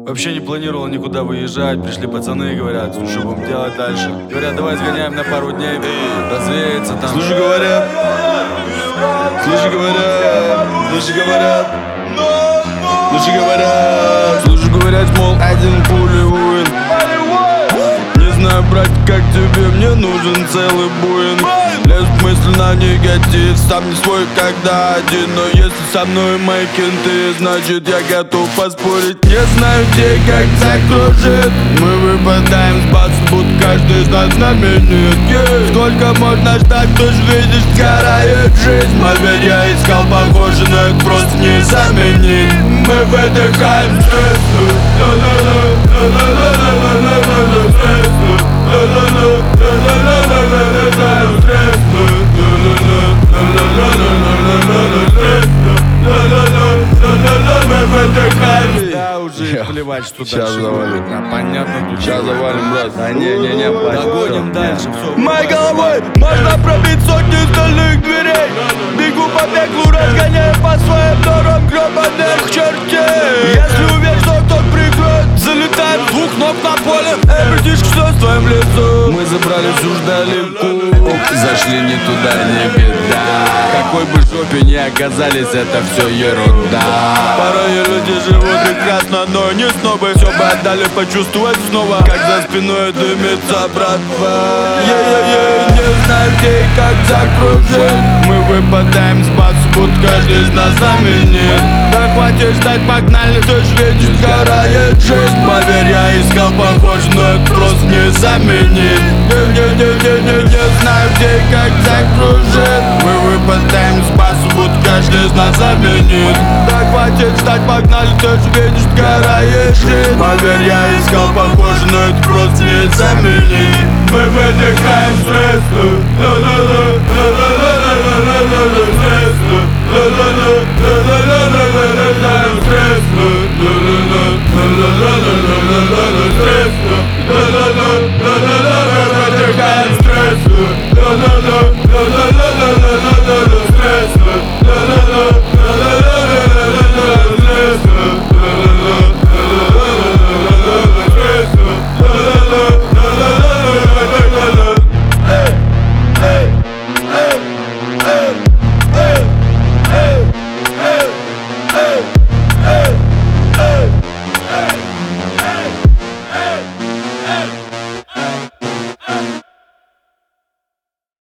Вообще не планировал никуда выезжать. Пришли пацаны и говорят, что будем делать дальше. Говорят, давай сгоняем на пару дней, развеяться там. Слушай, говорят, слушай, говорят, мол, один пулей воин. Не знаю, брать, как тебе, мне нужен целый буин. Лезут мысли на негатив, сам не свой, когда один. Но если со мной мои кенты, значит я готов поспорить. Не знаю, где и как закружит. Мы выпадаем с базы, будто каждый из нас знаменит. Сколько можно ждать, ты ж видишь, сгорает жизнь. Поверь, я искал похоже, но это просто не заменить. Мы выдыхаем стресс. Да, уже плевать, что Сейчас дальше завалим. будет. Да, понятно, тут Сейчас завалим, брат. Да не, догоним дальше, все. Моей головой можно пробить сотни стальных дверей. Бегу по пеклу, разгоняю по своим дорогам гребаных чертей. Если уверен, что кто-то прикроет, залетает двух ног на поле. Эй, братишка, что с твоим лицом? Мы забрались уж далеко, зашли не туда, не беда. Какой бы жопе ни оказались, это все ерунда. Порой люди живут прекрасно, но не снобы. Все бы отдали почувствовать снова, как за спиной дымится братва. Не знаю, где и как закружить. Мы выпадаем с базы, будто каждый из нас знаменит. Да хватит ждать, погнали, ты ж видишь, сгорает жизнь. Поверь, я искал похоже, но это просто не заменит. Не знаю, где и как закружит. Мы выпадаем с базы, будто каждый из нас заменит. Да хватит ждать, погнали, ты ж видишь, сгорает жизнь. Поверь, я искал похоже, но это просто не заменит. Мы выдыхаем стресс.